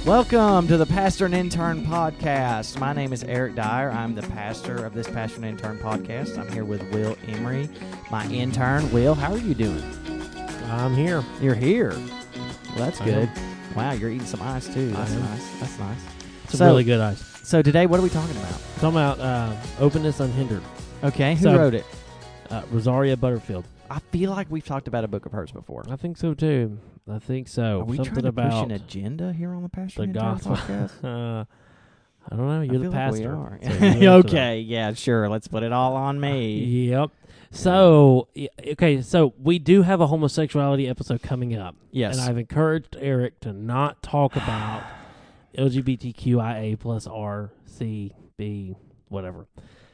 Welcome to the Pastor and Intern Podcast. My name is Eric Dyer. I'm the pastor of this Pastor and Intern Podcast. I'm here with Will Emery, my intern. Will, how are you doing? I'm here. You're here. Well, that's good. Wow, you're eating some ice, too. That's nice. That's nice. It's really good ice. So today, what are we talking about? Talking about Openness Unhindered. Okay, who wrote it? Rosaria Butterfield. I feel like we've talked about a book of hers before. I think so, too. I think so. Are we Something trying to about push an agenda here on the Pastor the and Intern gospel. Podcast? I don't know. You're the pastor. Like so we you are. answer Okay, yeah, sure. Let's put it all on that. me. Yep. So, okay, so we do have a homosexuality episode coming up. Yes. And I've encouraged Eric to not talk about LGBTQIA plus R, C, B, whatever.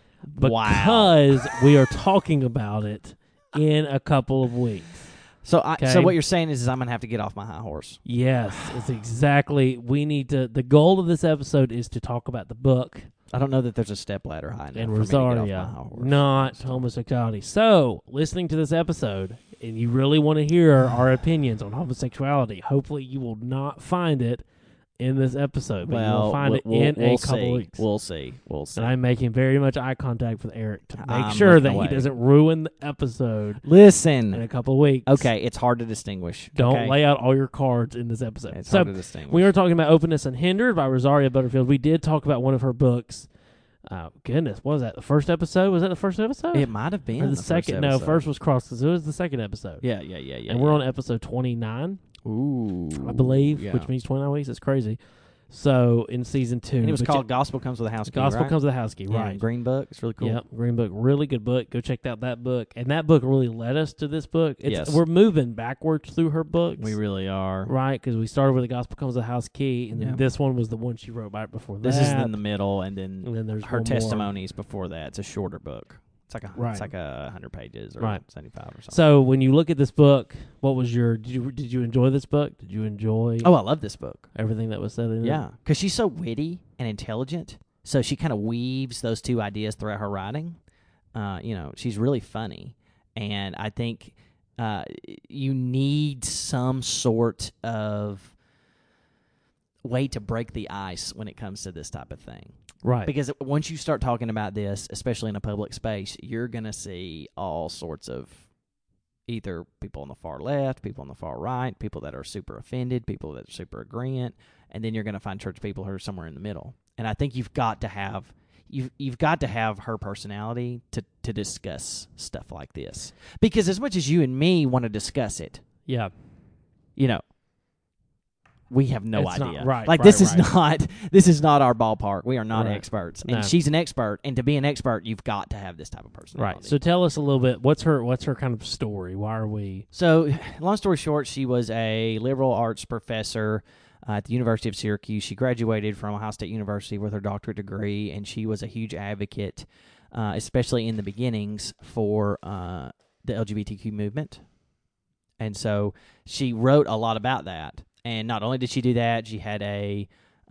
Because we are talking about it in a couple of weeks. So what you're saying is I'm going to have to get off my high horse. Yes, it's exactly. We need to. The goal of this episode is to talk about the book I don't know that there's a stepladder high enough and for me to get off my Rosaria, high horse. not homosexuality. So, listening to this episode, and you really want to hear our opinions on homosexuality, hopefully you will not find it in this episode, but you will find it in a couple weeks. We'll see. And I'm making very much eye contact with Eric to make I'm sure looking that away. he doesn't ruin the episode in Listen. a couple of weeks. Okay, it's hard to distinguish. Don't okay? lay out all your cards in this episode. It's So, hard to distinguish. we were talking about Openness Unhindered by Rosaria Butterfield. We did talk about one of her books. Goodness, what was that? The first episode? Was that the first episode? It might have been or the second? No, first was Cross, because it was the second episode. Yeah. And we're on episode 29, Ooh, I believe, yeah. which means 29 weeks. It's crazy. So, in season 2. And it was called Gospel Comes with a House Key, Gospel right? Comes with a House Key, Yeah, right. Green Book. It's really cool. Yep, Green Book. Really good book. Go check out that book. And that book really led us to this book. Yes. We're moving backwards through her books. We really are. Right, because we started with The Gospel Comes with a House Key, and then Yeah. this one was the one she wrote right before that. This is in the middle, and then there's her one more. testimonies before that. It's a shorter book. It's like 100 pages or Right. 75 or something. So when you look at this book, what was your? Did you enjoy this book? Did you enjoy? Oh, I love this book. Everything that was said in it. Yeah, because she's so witty and intelligent. So she kind of weaves those two ideas throughout her writing. She's really funny, and I think you need some sort of way to break the ice when it comes to this type of thing. Right. Because once you start talking about this, especially in a public space, you're going to see all sorts of either people on the far left, people on the far right, people that are super offended, people that are super agreeant, and then you're going to find church people who are somewhere in the middle. And I think you've got to have her personality to discuss stuff like this. Because as much as you and me want to discuss it, Yeah. we have no It's idea. not- right, Like right, this is not our ballpark. We are not Right. experts. And No. she's an expert, and to be an expert, you've got to have this type of personality. Right. So tell us a little bit. What's her kind of story? Why are we? So, long story short, she was a liberal arts professor at the University of Syracuse. She graduated from Ohio State University with her doctorate degree, and she was a huge advocate, especially in the beginnings, for the LGBTQ movement. And so she wrote a lot about that. And not only did she do that, she had a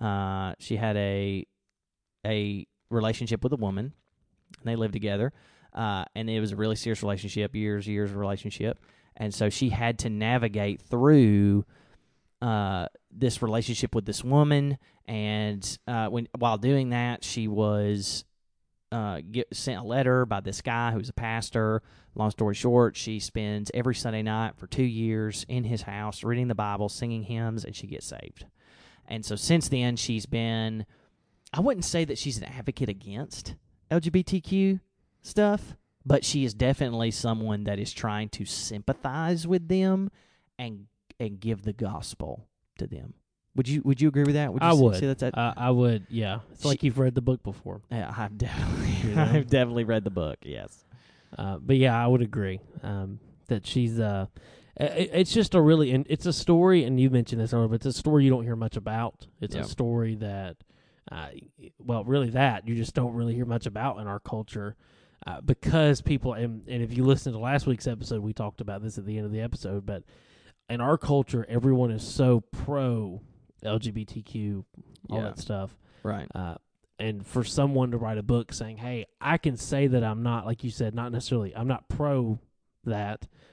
relationship with a woman, and they lived together. And it was a really serious relationship, years of relationship. And so she had to navigate through this relationship with this woman. And while doing that, she was sent a letter by this guy who's a pastor. Long story short, she spends every Sunday night for 2 years in his house reading the Bible, singing hymns, and she gets saved. And so since then, she's been, I wouldn't say that she's an advocate against LGBTQ stuff, but she is definitely someone that is trying to sympathize with them and give the gospel to them. Would you agree with that? I would. Say that's I would. Yeah. It's like you've read the book before. Yeah, I've definitely read the book. Yes. But yeah, I would agree that she's. It's just a really, it's a story, and you mentioned this earlier, but it's a story you don't hear much about. It's a story that, really that you just don't really hear much about in our culture, because people, and if you listen to last week's episode, we talked about this at the end of the episode, but in our culture, everyone is so pro LGBTQ, all that stuff, right? And for someone to write a book saying, hey, I can say that I'm not, like you said, not necessarily, I'm not pro that.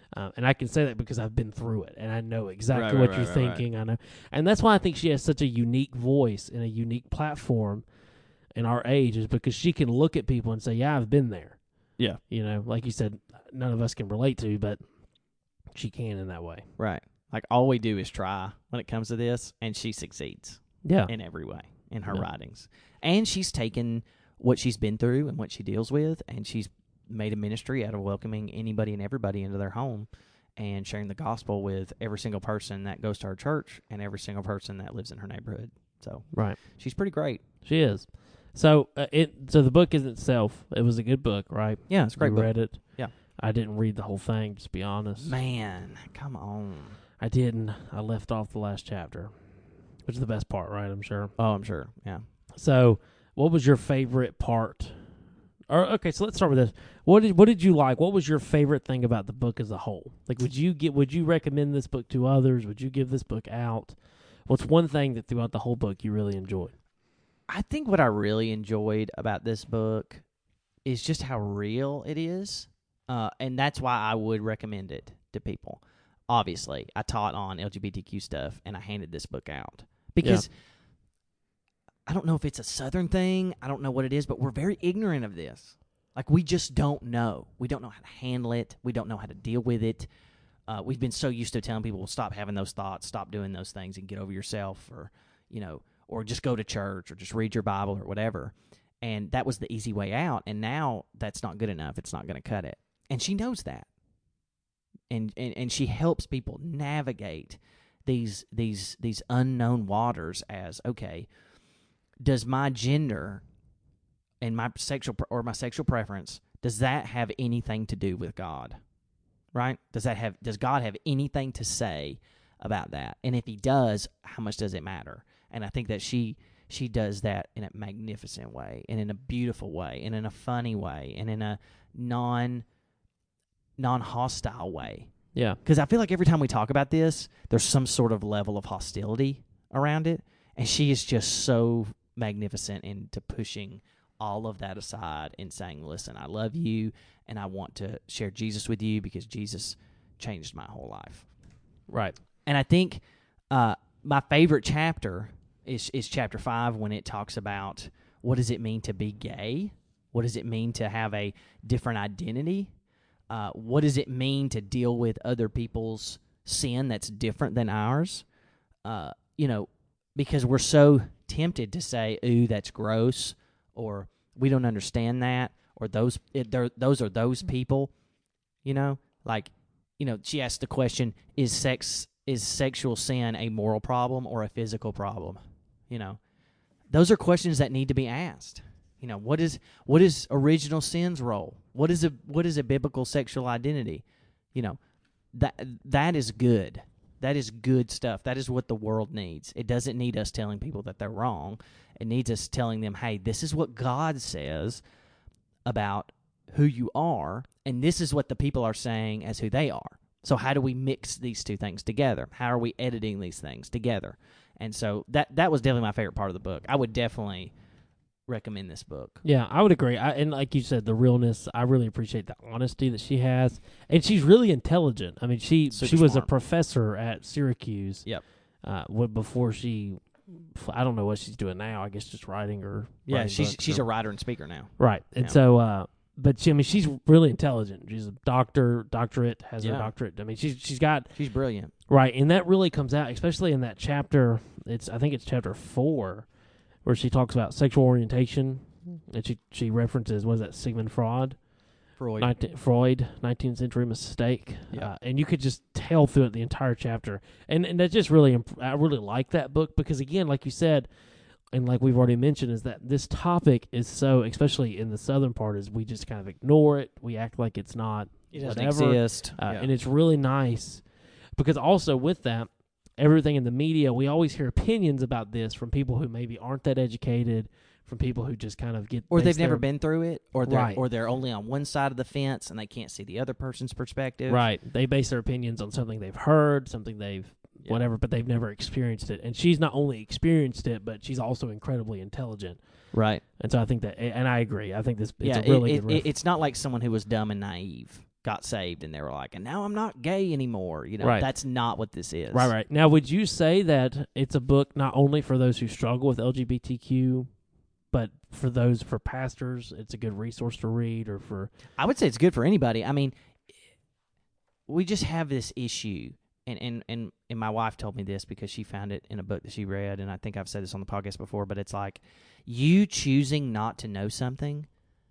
And I can say that because I've been through it, and I know exactly Right, what you're right. thinking. I know, and that's why I think she has such a unique voice and a unique platform in our age, is because she can look at people and say, "Yeah, I've been there." Yeah. Like you said, none of us can relate to, but she can in that way. Right. Like all we do is try when it comes to this, and she succeeds Yeah. in every way in her Yeah. writings. And she's taken what she's been through and what she deals with, and she's made a ministry out of welcoming anybody and everybody into their home and sharing the gospel with every single person that goes to her church and every single person that lives in her neighborhood. So Right. she's pretty great. She is. So so the book is itself. It was a good book, right? Yeah, it's a great You book. read it. Yeah. I didn't read the whole thing, just to be honest. Man, come on. I didn't. I left off the last chapter, which is the best part, right? I'm sure. Oh, I'm sure. Yeah. So, what was your favorite part? Or okay, so let's start with this. What did you like? What was your favorite thing about the book as a whole? Like, would you recommend this book to others? Would you give this book out? What's one thing that throughout the whole book you really enjoyed? I think what I really enjoyed about this book is just how real it is, and that's why I would recommend it to people. Obviously, I taught on LGBTQ stuff, and I handed this book out because I don't know if it's a Southern thing. I don't know what it is, but we're very ignorant of this. Like, we just don't know. We don't know how to handle it. We don't know how to deal with it. We've been so used to telling people, stop having those thoughts, stop doing those things, and get over yourself, or just go to church, or just read your Bible, or whatever. And that was the easy way out. And now that's not good enough. It's not going to cut it. And she knows that. And she helps people navigate these unknown waters as, okay, does my gender and my sexual preference, does that have anything to do with God? Right? Does God have anything to say about that? And if he does, how much does it matter? And I think that she does that in a magnificent way, and in a beautiful way, and in a funny way, and in a non-hostile way. Yeah. Because I feel like every time we talk about this, there's some sort of level of hostility around it, and she is just so magnificent into pushing all of that aside and saying, listen, I love you, and I want to share Jesus with you because Jesus changed my whole life. Right. And I think my favorite chapter is chapter 5, when it talks about what does it mean to be gay? What does it mean to have a different identity? What does it mean to deal with other people's sin that's different than ours? Because we're so tempted to say, ooh, that's gross, or we don't understand that, or those are those people. She asked the question, is sexual sin a moral problem or a physical problem? Those are questions that need to be asked. What is original sin's role? What is a biblical sexual identity? That is good. That is good stuff. That is what the world needs. It doesn't need us telling people that they're wrong. It needs us telling them, hey, this is what God says about who you are, and this is what the people are saying as who they are. So how do we mix these two things together? How are we editing these things together? And so that was definitely my favorite part of the book. I would definitely recommend this book. Yeah, I would agree. And like you said, the realness, I really appreciate the honesty that she has. And she's really intelligent. I mean, she was a professor at Syracuse. Yep. Before I don't know what she's doing now. I guess just writing or yeah, writing she's a writer and speaker now. Right. And Yeah. so but she's really intelligent. She's a doctorate, has her doctorate. I mean, she's brilliant. Right, and that really comes out, especially in that chapter. I think it's chapter 4, where she talks about sexual orientation, and she references, what is that, Sigmund Freud? Freud, 19th century mistake. Yeah. And you could just tell through it the entire chapter. And that just really, I really like that book because, again, like you said, and like we've already mentioned, is that this topic is so, especially in the southern part, is we just kind of ignore it. We act like it's not. It doesn't whatever. exist. And it's really nice because also with that, everything in the media, we always hear opinions about this from people who maybe aren't that educated, from people who just kind of get... Or they've never been through it, or Right. they're only on one side of the fence and they can't see the other person's perspective. Right. They base their opinions on something they've heard, something they've... whatever, but they've never experienced it. And she's not only experienced it, but she's also incredibly intelligent. Right. And so I think that... And I agree. I think it's a really good... It's not like someone who was dumb and naive. got saved and they were like, and now I'm not gay anymore. You know, Right. That's not what this is. Right. Now, would you say that it's a book not only for those who struggle with LGBTQ, but for pastors, it's a good resource to read, or for... I would say it's good for anybody. I mean, we just have this issue, and my wife told me this because she found it in a book that she read, and I think I've said this on the podcast before, but it's like you choosing not to know something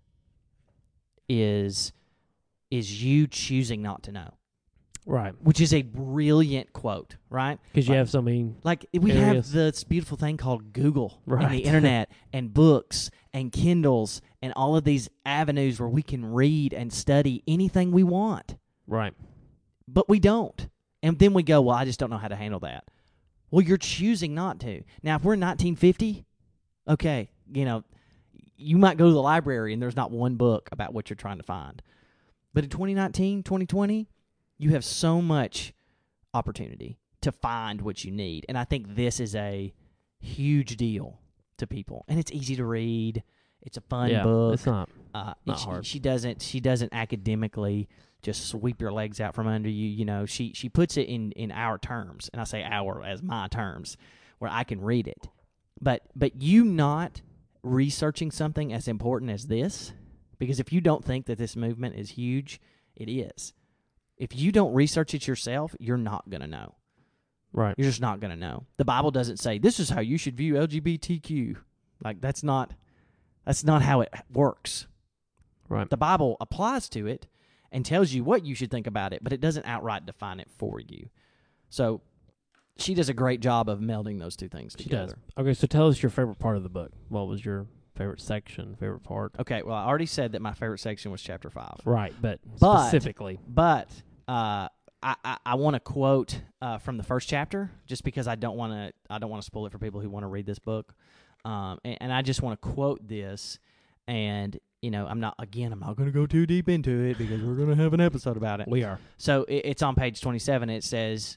is you choosing not to know. Right. Which is a brilliant quote, right? Because you have so many... Like, we areas. have this beautiful thing called Google and Right. the internet and books and Kindles and all of these avenues where we can read and study anything we want. Right. But we don't. And then we go, well, I just don't know how to handle that. Well, you're choosing not to. Now, if we're in 1950, okay, you might go to the library and there's not one book about what you're trying to find. But in 2019, 2020, you have so much opportunity to find what you need. And I think this is a huge deal to people. And it's easy to read. It's a fun book. It's not hard. She doesn't academically just sweep your legs out from under you. She puts it in our terms, and I say our as my terms, where I can read it. But you not researching something as important as this, because if you don't think that this movement is huge, it is. If you don't research it yourself, you're not going to know. Right. You're just not going to know. The Bible doesn't say, this is how you should view LGBTQ. Like, that's not how it works. Right. The Bible applies to it and tells you what you should think about it, but it doesn't outright define it for you. So she does a great job of melding those two things together. She does. Okay, so tell us your favorite part of the book. What was your favorite section, favorite part? Okay, well, I already said that my favorite section was chapter 5. Right, but specifically. But I want to quote from the first chapter, just because I don't want to spoil it for people who want to read this book, and I just want to quote this. And I'm not going to go too deep into it because we're going to have an episode about it. We are. So it's on page 27. It says,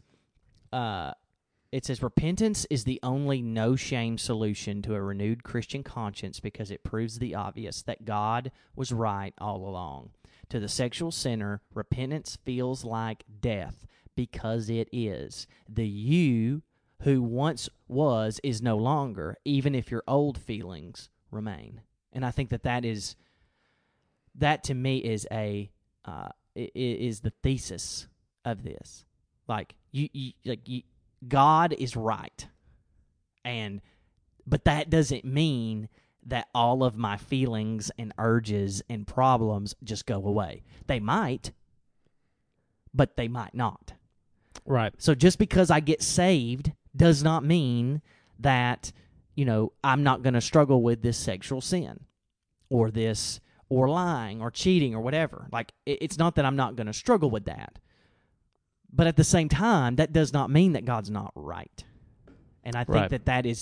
repentance is the only no-shame solution to a renewed Christian conscience because it proves the obvious that God was right all along. To the sexual sinner, repentance feels like death because it is. The you who once was is no longer, even if your old feelings remain. And I think that to me is is the thesis of this. Like God is right, but that doesn't mean that all of my feelings and urges and problems just go away. They might, but they might not. Right. So just because I get saved does not mean that, I'm not going to struggle with this sexual sin or lying or cheating or whatever. Like, it's not that I'm not going to struggle with that. But at the same time, that does not mean that God's not right. And I think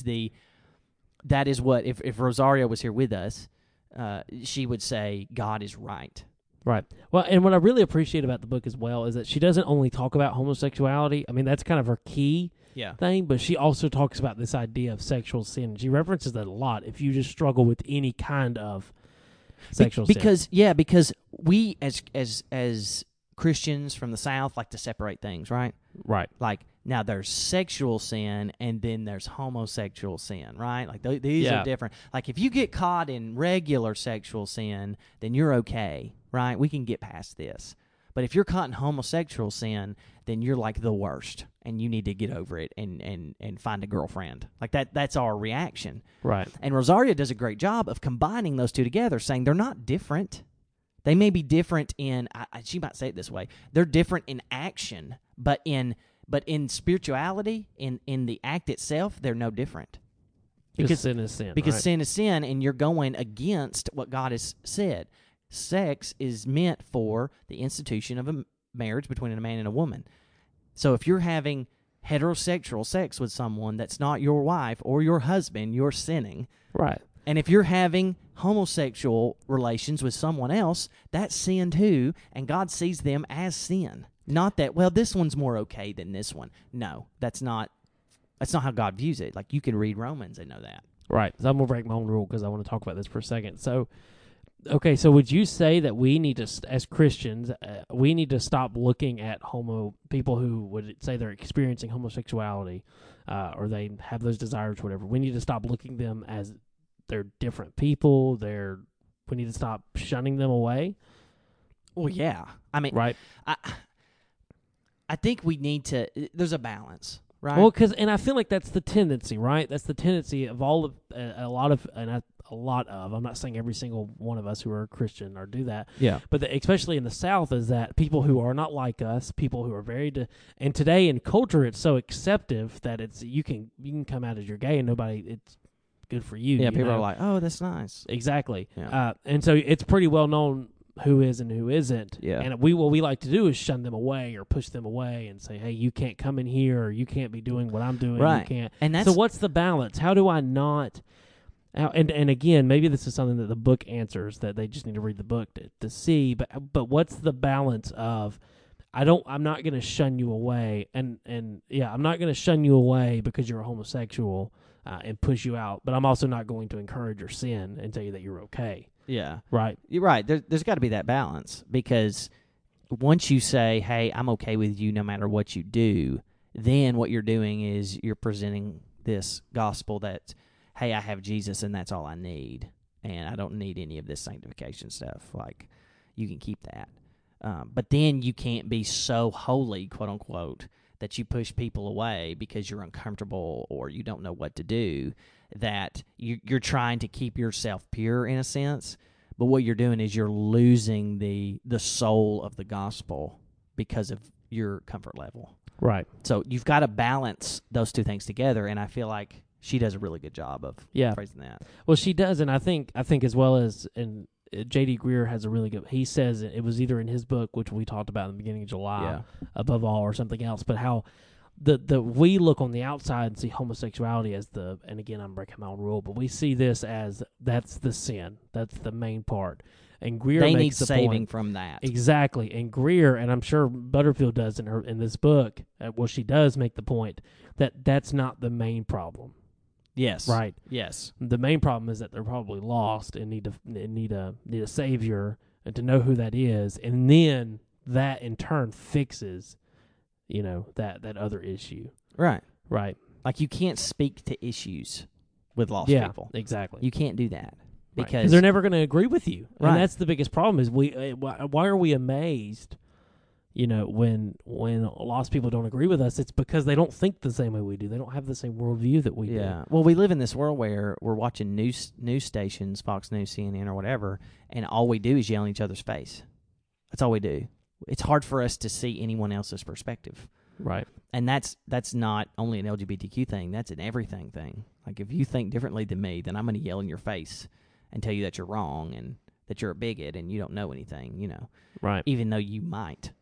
that is what, if Rosario was here with us, she would say God is right. Right. Well, and what I really appreciate about the book as well is that she doesn't only talk about homosexuality. I mean, that's kind of her key thing, but she also talks about this idea of sexual sin. She references that a lot if you just struggle with any kind of sexual sin. Because we as Christians from the South like to separate things, right? Right. Like, now there's sexual sin and then there's homosexual sin, right? Like, these are different. Like, if you get caught in regular sexual sin, then you're okay, right? We can get past this. But if you're caught in homosexual sin, then you're like the worst, and you need to get over it and find a girlfriend. Like, that's our reaction. Right. And Rosario does a great job of combining those two together, saying they're not different. They may be different in, she might say it this way, they're different in action, but in spirituality, in the act itself, they're no different. Because sin is sin. Because right? sin is sin, and you're going against what God has said. Sex is meant for the institution of a marriage between a man and a woman. So if you're having heterosexual sex with someone that's not your wife or your husband, you're sinning. Right. And if you're having homosexual relations with someone else, that's sin too, and God sees them as sin. Not that, well, this one's more okay than this one. No, that's not how God views it. Like, you can read Romans and know that. Right. So I'm going to break my own rule because I want to talk about this for a second. So Okay, so would you say that we need to, as Christians, we need to stop looking at people who would say they're experiencing homosexuality, or they have those desires, or whatever. We need to stop looking them as they're different people. We need to stop shunning them away. Well, yeah. I mean, right? I think we need to. There's a balance, right? Well, and I feel like that's the tendency, right? That's the tendency of all of a lot of. I'm not saying every single one of us who are Christian or do that. Yeah. But especially in the South, is that people who are not like us, people who are and today in culture, it's so acceptive that you can come out as you're gay and it's good for you. Yeah, you people know? are like, oh, that's nice. Exactly. Yeah. And so it's pretty well known who is and who isn't. Yeah. And what we like to do is shun them away or push them away and say, hey, you can't come in here, or you can't be doing what I'm doing. Right. You can't. And so what's the balance? How do I not... And again, maybe this is something that the book answers, that they just need to read the book to see. But what's the balance of, I'm not going to shun you away, and I'm not going to shun you away because you're a homosexual and push you out. But I'm also not going to encourage your sin and tell you that you're okay. Yeah, right. You're right. There's got to be that balance, because once you say, "Hey, I'm okay with you no matter what you do," then what you're doing is you're presenting this gospel that, hey, I have Jesus and that's all I need, and I don't need any of this sanctification stuff. Like, you can keep that. But then you can't be so holy, quote unquote, that you push people away because you're uncomfortable or you don't know what to do, that you're trying to keep yourself pure in a sense, but what you're doing is you're losing the soul of the gospel because of your comfort level. Right. So you've got to balance those two things together, and I feel like she does a really good job of phrasing that. Well, she does, and I think as well as, and J.D. Greer has a really good, he says it was either in his book, which we talked about in the beginning of July, Above All, or something else, but how the we look on the outside and see homosexuality as and again, I'm breaking my own rule, but we see this as that's the sin, that's the main part. And Greer they makes need the saving point, from that. Exactly. And Greer, and I'm sure Butterfield does in this book, she does make the point that that's not the main problem. Yes. Right. Yes. The main problem is that they're probably lost and need a savior, and to know who that is, and then that in turn fixes, that other issue. Right. Right. Like, you can't speak to issues with lost people. Exactly. You can't do that because they're never going to agree with you. Right. And that's the biggest problem. Is why are we amazed? When lost people don't agree with us, it's because they don't think the same way we do. They don't have the same worldview that we do. Yeah. Well, we live in this world where we're watching news stations, Fox News, CNN, or whatever, and all we do is yell in each other's face. That's all we do. It's hard for us to see anyone else's perspective. Right. And that's not only an LGBTQ thing. That's an everything thing. Like, if you think differently than me, then I'm going to yell in your face and tell you that you're wrong and that you're a bigot and you don't know anything, Right. Even though you might.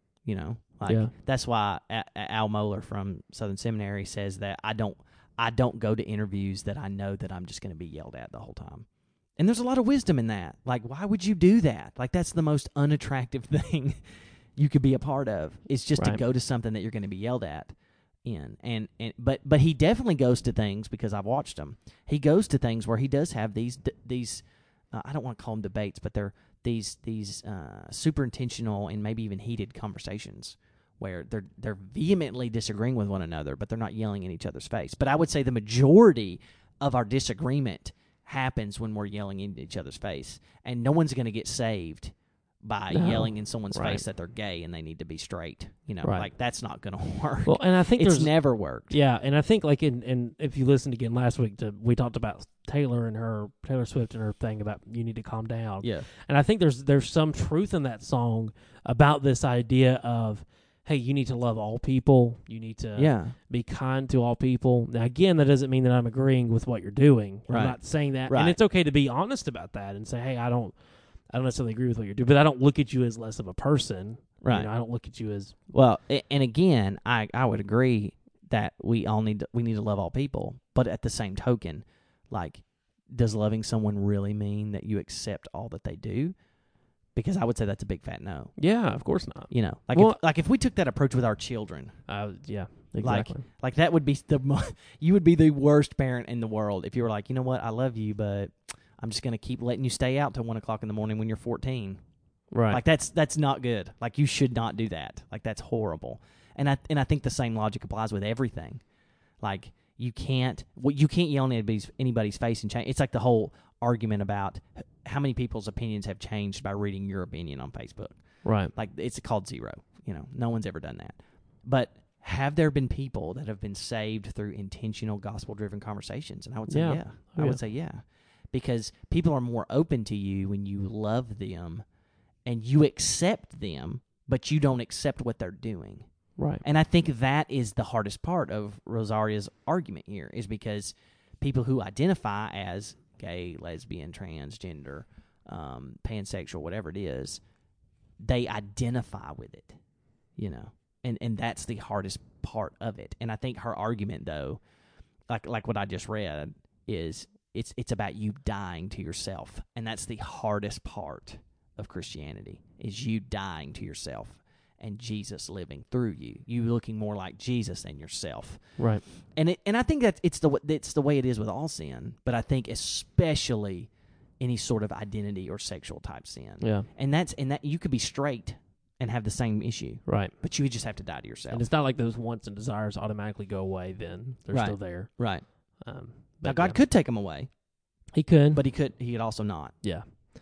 That's why Al Mohler from Southern Seminary says that I don't go to interviews that I know that I'm just going to be yelled at the whole time. And there's a lot of wisdom in that. Like, why would you do that? Like, that's the most unattractive thing you could be a part of. It's just to go to something that you're going to be yelled at in. But he definitely goes to things, because I've watched him. He goes to things where he does have these I don't want to call them debates, but they're these super intentional and maybe even heated conversations where they're vehemently disagreeing with one another, but they're not yelling in each other's face. But I would say the majority of our disagreement happens when we're yelling in each other's face, and no one's going to get saved by yelling in someone's face that they're gay and they need to be straight. Like, that's not going to work. Well, and I think it's never worked. Yeah, and I think like in if you listened again last week, we talked about Taylor Swift and her thing about you need to calm down. Yeah, and I think there's some truth in that song about this idea of, hey, you need to love all people. You need to be kind to all people. Now, again, that doesn't mean that I'm agreeing with what you're doing. Right. I'm not saying that, right. And it's okay to be honest about that and say, hey, I don't necessarily agree with what you're doing, but I don't look at you as less of a person. Right. I don't look at you as... Well, and again, I would agree that we need to love all people, but at the same token, like, does loving someone really mean that you accept all that they do? Because I would say that's a big fat no. Yeah, of course not. If we took that approach with our children, yeah, exactly. Like that would be you would be the worst parent in the world if you were like, you know what, I love you, but I'm just going to keep letting you stay out till 1 o'clock in the morning when you're 14. Right. Like that's not good. Like you should not do that. Like that's horrible. And I think the same logic applies with everything. Like you can't yell in anybody's face and change. It's like the whole argument about how many people's opinions have changed by reading your opinion on Facebook. Right. Like it's called zero. No one's ever done that. But have there been people that have been saved through intentional gospel-driven conversations? And I would say yeah. I would say yeah. Because people are more open to you when you love them and you accept them, but you don't accept what they're doing. Right. And I think that is the hardest part of Rosaria's argument here, is because people who identify as gay, lesbian, transgender, pansexual, whatever it is, they identify with it, and that's the hardest part of it. And I think her argument, though, like what I just read, is it's about you dying to yourself, and that's the hardest part of Christianity, is you dying to yourself and Jesus living through you. You looking more like Jesus than yourself. Right. And I think that it's the way it is with all sin, but I think especially any sort of identity or sexual type sin. Yeah. And that you could be straight and have the same issue. Right. But you just have to die to yourself. And it's not like those wants and desires automatically go away then. They're still there. Right. But now God could take them away. He could. But he could also not. Yeah.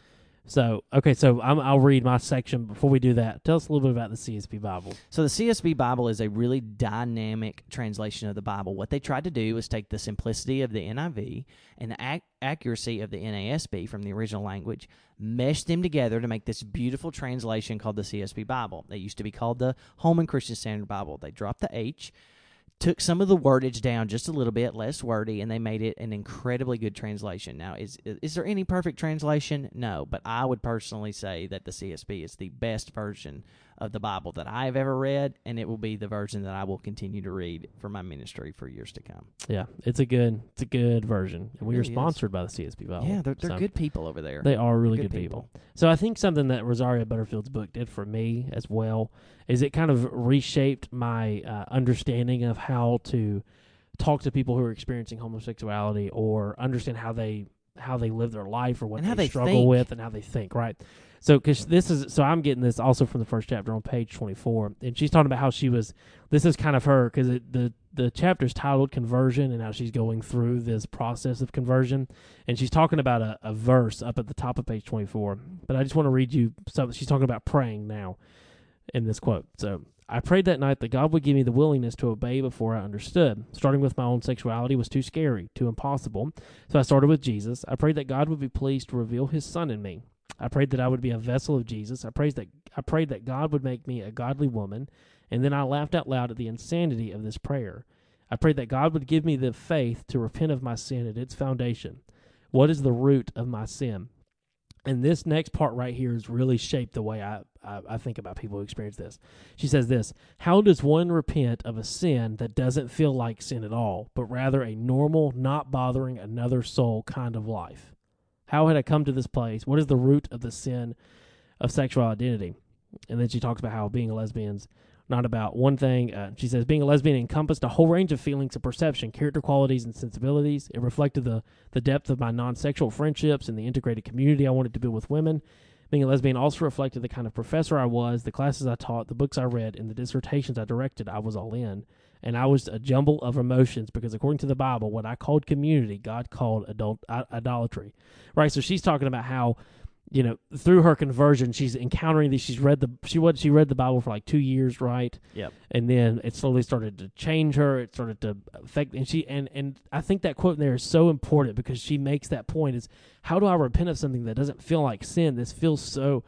So, okay, so I'll read my section. Before we do that, tell us a little bit about the CSB Bible. So the CSB Bible is a really dynamic translation of the Bible. What they tried to do was take the simplicity of the NIV and the accuracy of the NASB from the original language, mesh them together to make this beautiful translation called the CSB Bible. They used to be called the Holman Christian Standard Bible. They dropped the H, took some of the wordage down just a little bit, less wordy, and they made it an incredibly good translation. Now, is there any perfect translation? No, but I would personally say that the CSB is the best version of the Bible that I have ever read, and it will be the version that I will continue to read for my ministry for years to come. Yeah, it's a good version, and we really are sponsored by the CSB Bible. Yeah, they're good people over there. They are really good people. So I think something that Rosaria Butterfield's book did for me as well is it kind of reshaped my understanding of how to talk to people who are experiencing homosexuality or understand how they live their life or what they struggle with and how they think, right? So I'm getting this also from the first chapter on page 24, and she's talking about how this is kind of her, because the chapter's titled Conversion and how she's going through this process of conversion, and she's talking about a verse up at the top of page 24, but I just want to read you something. She's talking about praying now in this quote. So, I prayed that night that God would give me the willingness to obey before I understood. Starting with my own sexuality was too scary, too impossible, so I started with Jesus. I prayed that God would be pleased to reveal His Son in me. I prayed that I would be a vessel of Jesus. I prayed that God would make me a godly woman, and then I laughed out loud at the insanity of this prayer. I prayed that God would give me the faith to repent of my sin at its foundation. What is the root of my sin? And this next part right here has really shaped the way I think about people who experience this. She says this: how does one repent of a sin that doesn't feel like sin at all, but rather a normal, not bothering another soul kind of life? How had I come to this place? What is the root of the sin of sexual identity? And then she talks about how being a lesbian's not about one thing. She says, being a lesbian encompassed a whole range of feelings of perception, character qualities, and sensibilities. It reflected the depth of my non-sexual friendships and the integrated community I wanted to build with women. Being a lesbian also reflected the kind of professor I was, the classes I taught, the books I read, and the dissertations I directed. I was all in. And I was a jumble of emotions because according to the Bible, what I called community, God called idolatry. Right? So she's talking about how, through her conversion, she's encountering these. She read the Bible for like 2 years, right? Yep. And then it slowly started to change her. It started to affect, and I think that quote in there is so important because she makes that point: is how do I repent of something that doesn't feel like sin? This feels so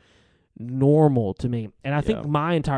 normal to me. And I think my entire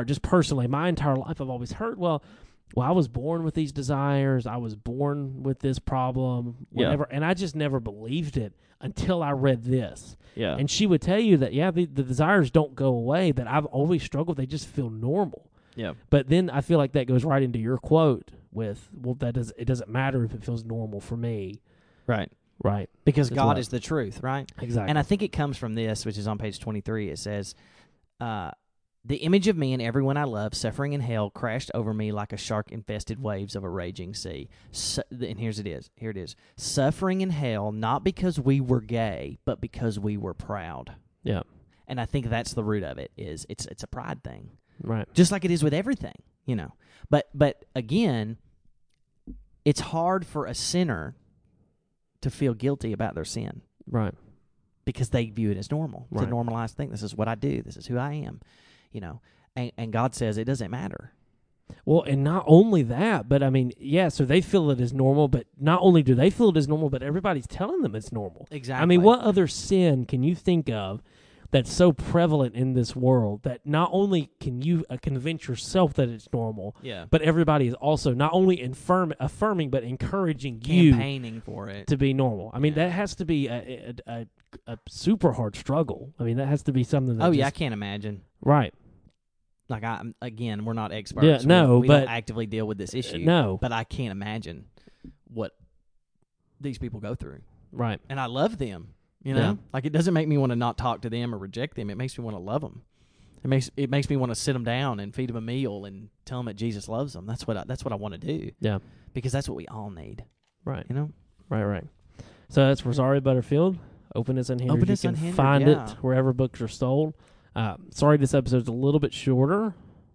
life, I've always heard, well, I was born with these desires. I was born with this problem, whatever. And I just never believed it until I read this. Yeah. And she would tell you that, the desires don't go away, but I've always struggled. They just feel normal. Yeah. But then I feel like that goes right into your quote with, it doesn't matter if it feels normal for me. Right. Right. Because God is the truth, right? Exactly. And I think it comes from this, which is on page 23. It says, The image of me and everyone I love suffering in hell crashed over me like a shark-infested waves of a raging sea. And here it is. Suffering in hell, not because we were gay, but because we were proud. Yeah. And I think that's the root of it, is it's a pride thing. Right. Just like it is with everything, you know. But again, it's hard for a sinner to feel guilty about their sin. Right. Because they view it as normal. It's Right. a normalized thing. This is what I do. This is who I am. You know, and God says it doesn't matter. Well, and not only that, but I mean, yeah, so they feel it as normal, but not only do they feel it as normal, but everybody's telling them it's normal. Exactly. I mean, what other sin can you think of that's so prevalent in this world that not only can you convince yourself that it's normal, but everybody is also not only affirming, but encouraging campaigning for it to be normal. I mean, that has to be a super hard struggle. I mean, that has to be something that I can't imagine. Right. Like, we're not experts. Yeah, no, we but don't actively deal with this issue. No. But I can't imagine what these people go through. Right. And I love them, you know? Yeah. Like, it doesn't make me want to not talk to them or reject them. It makes me want to love them. It makes me want to sit them down and feed them a meal and tell them that Jesus loves them. That's what I want to do. Yeah. Because that's what we all need. Right. You know? Right. So that's Rosaria Butterfield. Openness Unhindered. Openness You can Unhindered, find yeah. it wherever books are sold. Sorry, this episode's a little bit shorter.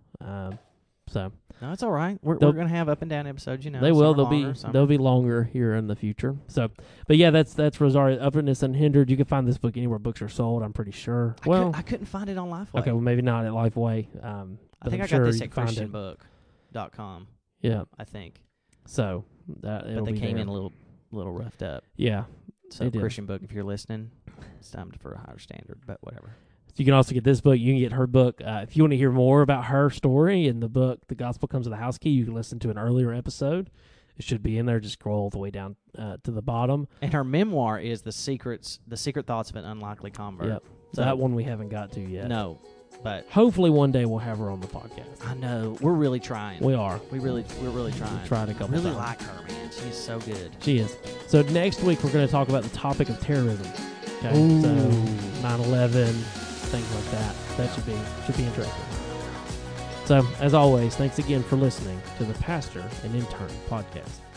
So no, it's all right. We're going to have up and down episodes, you know. They will. Some They'll be longer here in the future. So, but yeah, that's Rosaria. Openness Unhindered. You can find this book anywhere books are sold. I'm pretty sure. I couldn't find it on Lifeway. Okay, well maybe not at Lifeway. I think I got this at ChristianBook.com. Yeah, I think. So but they came in a little roughed up. Yeah. So Christian Book, if you're listening, it's time for a higher standard. But whatever. You can also get this book. You can get her book. If you want to hear more about her story and the book, The Gospel Comes with a House Key, you can listen to an earlier episode. It should be in there. Just scroll all the way down to the bottom. And her memoir is The Secret Thoughts of an Unlikely Convert. Yep. So that one we haven't got to yet. No, but hopefully one day we'll have her on the podcast. I know. We're really trying. We are. We're really trying. We've tried a couple really times. like her, man. She's so good. She is. So next week we're going to talk about the topic of terrorism. Okay. Ooh. So 9/11. Things like that. That should be interesting. So, as always, thanks again for listening to the Pastor and Intern Podcast.